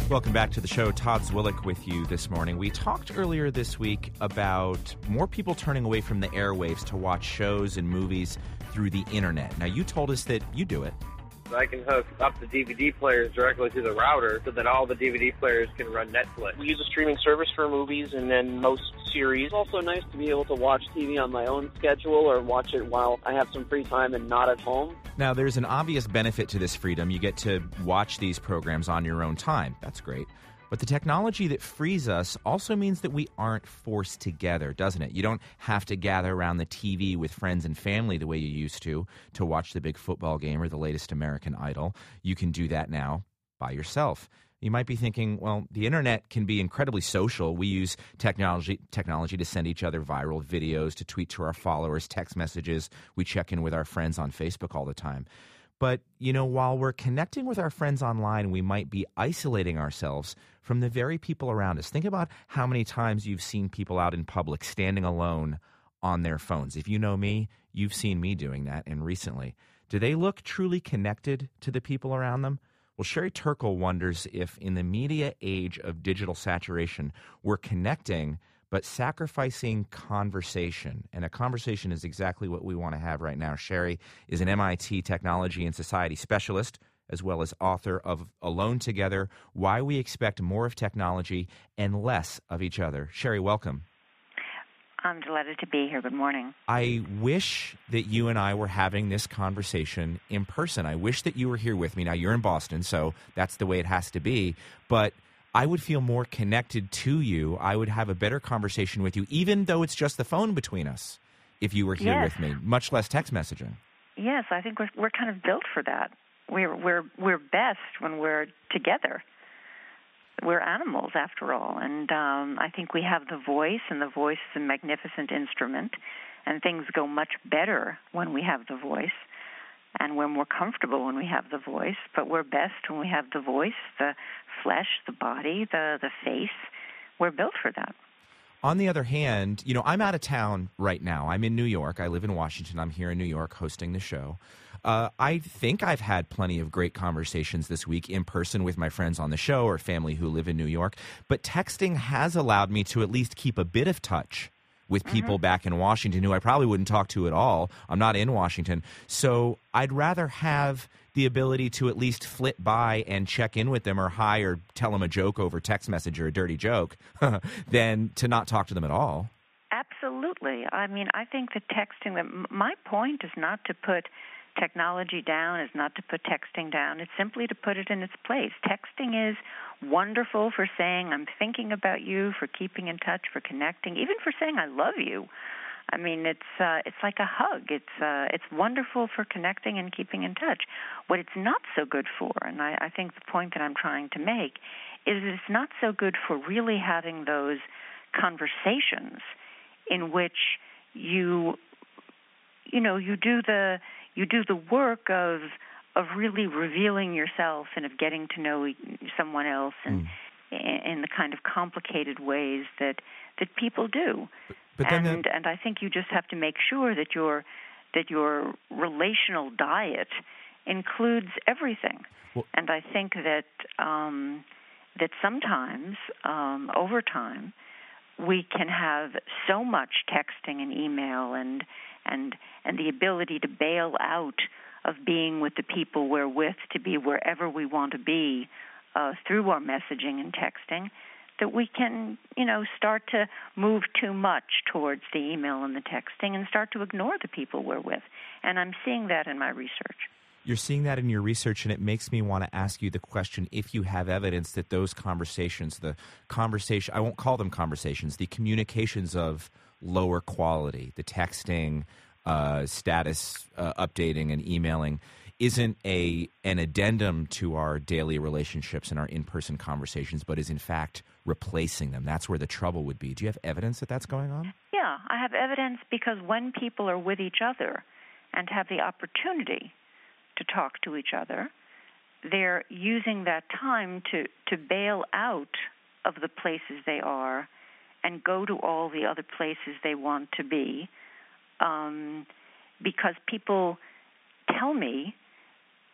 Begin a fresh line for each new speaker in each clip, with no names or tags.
Welcome back to the show. Todd Zwillich with you this morning. We talked earlier this week about more people turning away from the airwaves to watch shows and movies through the internet. Now, you told us that you do it.
I can hook up the DVD players directly to the router so that all the DVD players can run Netflix.
We use a streaming service for movies and then most series.
It's also nice to be able to watch TV on my own schedule or watch it while I have some free time and not at home.
Now, there's an obvious benefit to this freedom. You get to watch these programs on your own time. That's great. But the technology that frees us also means that we aren't forced together, doesn't it? You don't have to gather around the TV with friends and family the way you used to watch the big football game or the latest American Idol. You can do that now by yourself. You might be thinking, well, the internet can be incredibly social. We use technology to send each other viral videos, to tweet to our followers, text messages. We check in with our friends on Facebook all the time. But, you know, while we're connecting with our friends online, we might be isolating ourselves from the very people around us. Think about how many times you've seen people out in public standing alone on their phones. If you know me, you've seen me doing that, and recently. Do they look truly connected to the people around them? Well, Sherry Turkle wonders if in the media age of digital saturation, we're connecting but sacrificing conversation. And a conversation is exactly what we want to have right now. Sherry is an MIT Technology and Society specialist, as well as author of Alone Together, Why We Expect More of Technology and Less of Each Other. Sherry, welcome.
I'm delighted to be here. Good morning.
I wish that you and I were having this conversation in person. I wish that you were here with me. Now, you're in Boston, so that's the way it has to be. But I would feel more connected to you. I would have a better conversation with you, even though it's just the phone between us, if you were here with me, much less text messaging.
Yes, I think we're kind of built for that. We're best when we're together. We're animals, after all, and I think we have the voice, and the voice is a magnificent instrument, and things go much better when we have the voice, and we're more comfortable when we have the voice, but we're best when we have the voice, the flesh, the body, the face. We're built for that.
On the other hand, you know, I'm out of town right now. I'm in New York. I live in Washington. I'm here in New York hosting the show. I think I've had plenty of great conversations this week in person with my friends on the show or family who live in New York. But texting has allowed me to at least keep a bit of touch with people back in Washington who I probably wouldn't talk to at all. I'm not in Washington. So I'd rather have the ability to at least flit by and check in with them or hi or tell them a joke over text message or a dirty joke than to not talk to them at all.
Absolutely. I mean, I think that my point is not to put technology down, is not to put texting down. It's simply to put it in its place. Texting is wonderful for saying I'm thinking about you, for keeping in touch, for connecting, even for saying I love you. I mean, it's like a hug. It's wonderful for connecting and keeping in touch. What it's not so good for, and I think the point that I'm trying to make, is that it's not so good for really having those conversations in which you do the work of really revealing yourself and of getting to know someone else and in the kind of complicated ways that people do. And I think you just have to make sure that your relational diet includes everything. Well, and I think that that sometimes over time we can have so much texting and email and the ability to bail out of being with the people we're with to be wherever we want to be through our messaging and texting, that we can, start to move too much towards the email and the texting and start to ignore the people we're with. And I'm seeing that in my research.
You're seeing that in your research, and it makes me want to ask you the question, if you have evidence that those conversations, I won't call them conversations, the communications of lower quality, the texting, status updating and emailing, isn't an addendum to our daily relationships and our in-person conversations, but is in fact replacing them. That's where the trouble would be. Do you have evidence that that's going on?
Yeah, I have evidence because when people are with each other and have the opportunity to talk to each other, they're using that time to bail out of the places they are and go to all the other places they want to be, because people tell me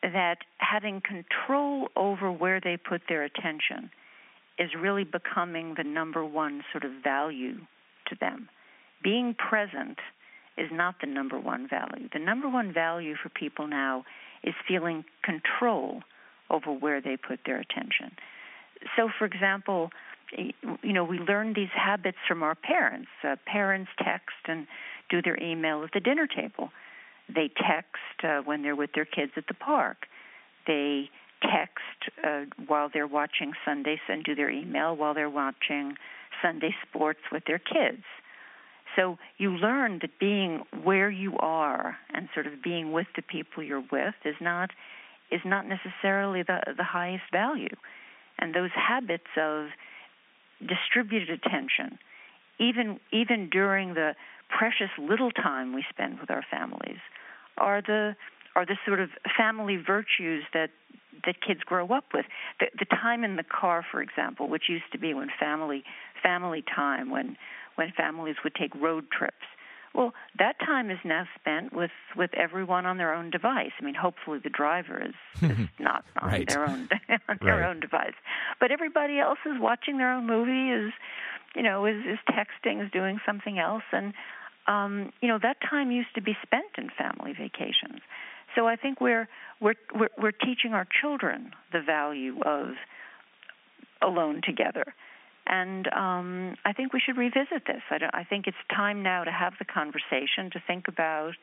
that having control over where they put their attention is really becoming the number one sort of value to them. Being present is not the number one value. The number one value for people now is feeling control over where they put their attention. So, for example, we learn these habits from our parents. Parents text and do their email at the dinner table. They text when they're with their kids at the park. They text while they're watching Sunday and do their email while they're watching Sunday sports with their kids. So you learn that being where you are and sort of being with the people you're with is not necessarily the highest value. And those habits of distributed attention, even during the precious little time we spend with our families, are the sort of family virtues that kids grow up with. The time in the car, for example, which used to be when family time, when families would take road trips. Well, that time is now spent with everyone on their own device. I mean, hopefully the driver is not on
right.
their own
right.
own device, but everybody else is watching their own movie, is texting, is doing something else, and that time used to be spent in family vacations. So I think we're teaching our children the value of alone together. And I think we should revisit this. I think it's time now to have the conversation, to think about,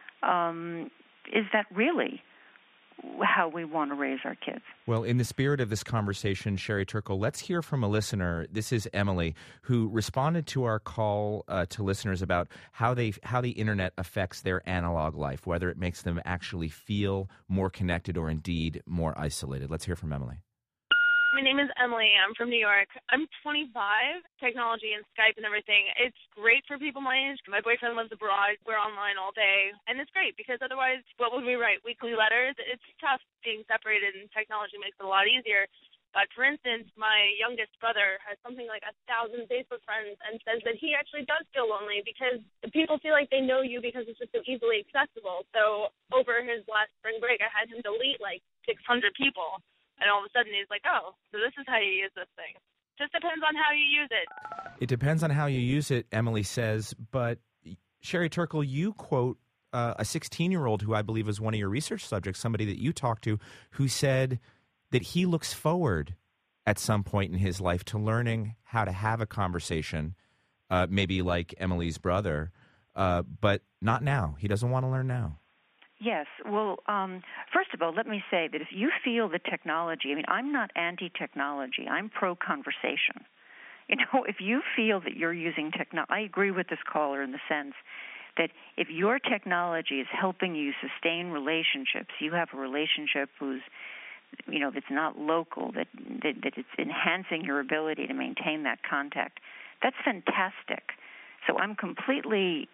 is that really how we want to raise our kids?
Well, in the spirit of this conversation, Sherry Turkle, let's hear from a listener. This is Emily, who responded to our call to listeners about how the internet affects their analog life, whether it makes them actually feel more connected or indeed more isolated. Let's hear from Emily.
My name is Emily. I'm from New York. I'm 25. Technology and Skype and everything, it's great for people my age. My boyfriend lives abroad. We're online all day. And it's great because otherwise, what would we write? Weekly letters? It's tough being separated, and technology makes it a lot easier. But for instance, my youngest brother has something like 1,000 Facebook friends and says that he actually does feel lonely because people feel like they know you because it's just so easily accessible. So over his last spring break, I had him delete like 600 people. And all of a sudden he's like, oh, so this is how you use this thing. Just depends on how you use it.
It depends on how you use it, Emily says. But Sherry Turkle, you quote a 16-year-old who I believe is one of your research subjects, somebody that you talked to, who said that he looks forward at some point in his life to learning how to have a conversation, maybe like Emily's brother, but not now. He doesn't want to learn now.
Yes. Well, first of all, let me say that if you feel the technology, I'm not anti-technology. I'm pro-conversation. If you feel that you're using technology, I agree with this caller in the sense that if your technology is helping you sustain relationships, you have a relationship that's not local, that it's enhancing your ability to maintain that contact, that's fantastic. So I'm completely,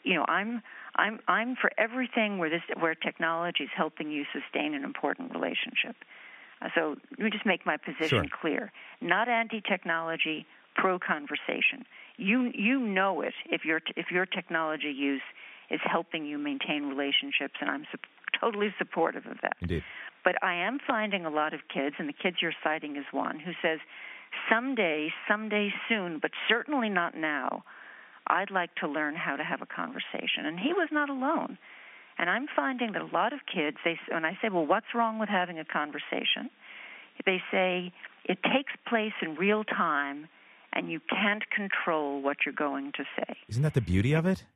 I'm for everything where technology is helping you sustain an important relationship. So let me just make my position clear. Not anti-technology, pro-conversation. You know it if your technology use is helping you maintain relationships, and I'm totally supportive of that.
Indeed.
But I am finding a lot of kids, and the kids you're citing is one, who says, someday soon, but certainly not now, I'd like to learn how to have a conversation. And he was not alone. And I'm finding that a lot of kids, when I say, well, what's wrong with having a conversation? They say it takes place in real time, and you can't control what you're going to say.
Isn't that the beauty of it?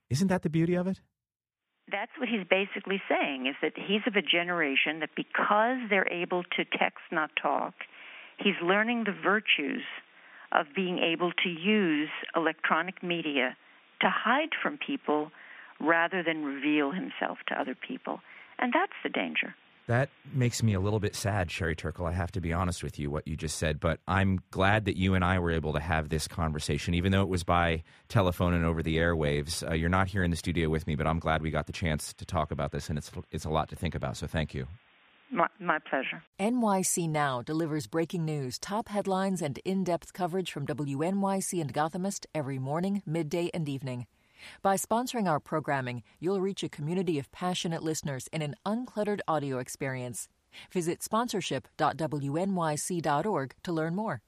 That's what he's basically saying, is that he's of a generation that because they're able to text, not talk, he's learning the virtues of being able to use electronic media to hide from people rather than reveal himself to other people. And that's the danger.
That makes me a little bit sad, Sherry Turkle. I have to be honest with you, what you just said. But I'm glad that you and I were able to have this conversation, even though it was by telephone and over the airwaves. You're not here in the studio with me, but I'm glad we got the chance to talk about this, and it's a lot to think about. So thank you.
My pleasure.
NYC Now delivers breaking news, top headlines, and in-depth coverage from WNYC and Gothamist every morning, midday, and evening. By sponsoring our programming, you'll reach a community of passionate listeners in an uncluttered audio experience. Visit sponsorship.wnyc.org to learn more.